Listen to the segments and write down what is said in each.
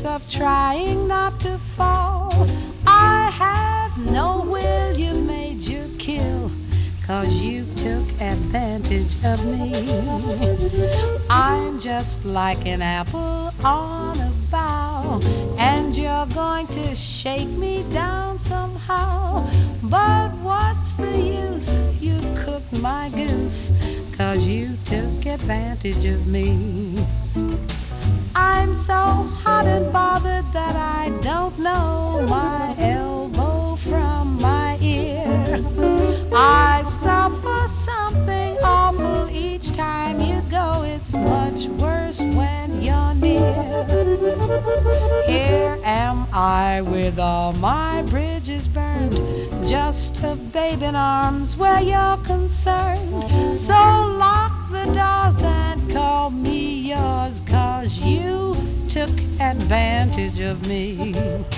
of trying not to fall. I have no will, you made your kill, 'cause you took advantage of me. I'm just like an apple on a bough, and you're going to shake me down somehow. But what's the use? You cooked my goose, 'cause you took advantage of me. I'm so hot and bothered that I don't know my elbow from my ear. I suffer something awful each time you go. It's much worse when you're near. Here am I with all my bridges burned, just a babe in arms where you're concerned. So lock the doors and call me yours, 'cause you took advantage of me.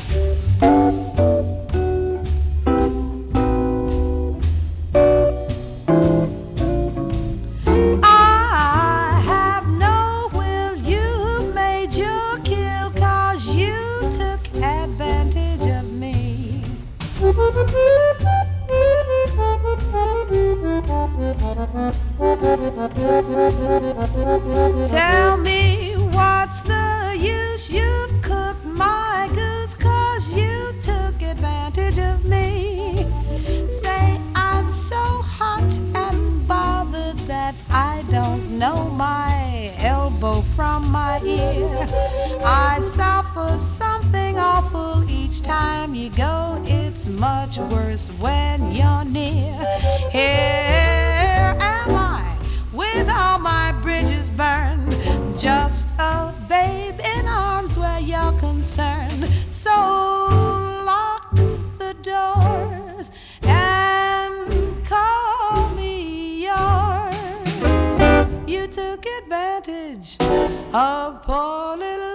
I have no will, you made your kill, 'cause you took advantage of me. Tell me what's the use? You've cooked my goose, 'cause you took advantage of me. Say I'm so hot and bothered that I don't know my elbow from my ear. I suffer something awful each time you go. It's much worse when you're near. Here am I with all my bridges burned, just a babe in arms where you're concerned. So lock the doors and call me yours. You took advantage of poor little